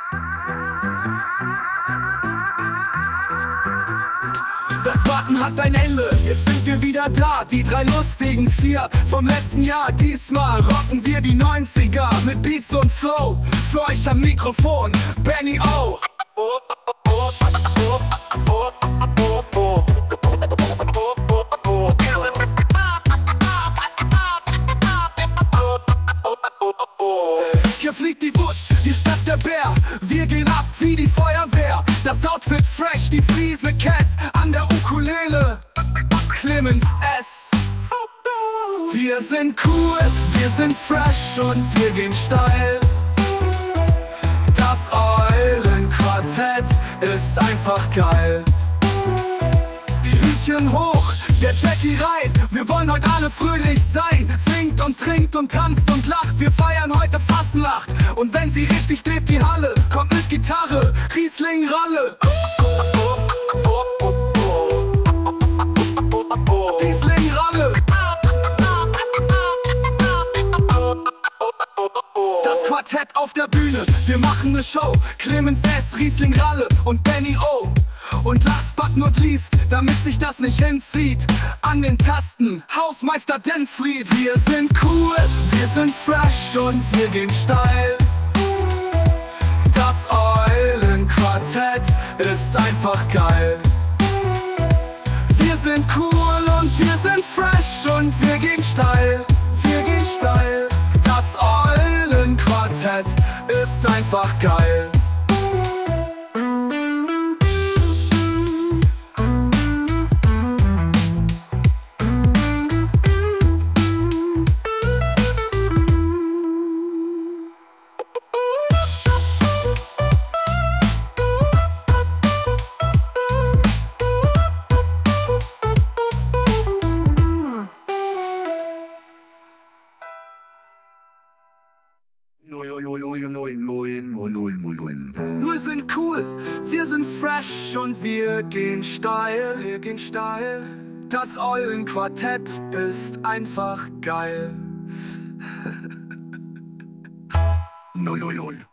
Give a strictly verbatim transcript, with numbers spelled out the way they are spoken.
Das Warten hat ein Ende, jetzt sind wir wieder da. Die drei lustigen Vier vom letzten Jahr. Diesmal rocken wir die neunziger mit Beats und Flow. Für euch am Mikrofon, Benny O. Hier fliegt die Wutz, die Stadt der Bär. Wir gehen ab wie die Feuerwehr. Das Outfit fresh, die Friese Cass. An der Ukulele, Clemens S. Wir sind cool, wir sind fresh und wir gehen steil. Das Eulenquartett ist einfach geil. Die Hütchen hoch, der Jackie rein. Wir wollen heute alle fröhlich sein. Singt und trinkt und tanzt und lacht. Wir feiern heute Fasnacht. Und wenn sie richtig lebt, die Halle kommt mit Gitarre, Riesling Ralle. Riesling Ralle. Das Quartett auf der Bühne, wir machen ne Show. Clemens S, Riesling Ralle und Benny O. Und last but not least, damit sich das nicht hinzieht, an den Tasten, Hausmeister Denfried. Wir sind cool, wir sind fresh und wir gehen steil. Das Eulenquartett ist einfach geil. Wir sind cool und wir sind fresh und wir gehen steil. Wir gehen steil. Das Eulenquartett ist einfach geil. Wir sind cool, wir sind fresh und wir gehen steil, wir gehen steil. Das Eulenquartett ist einfach geil. Null, null, null.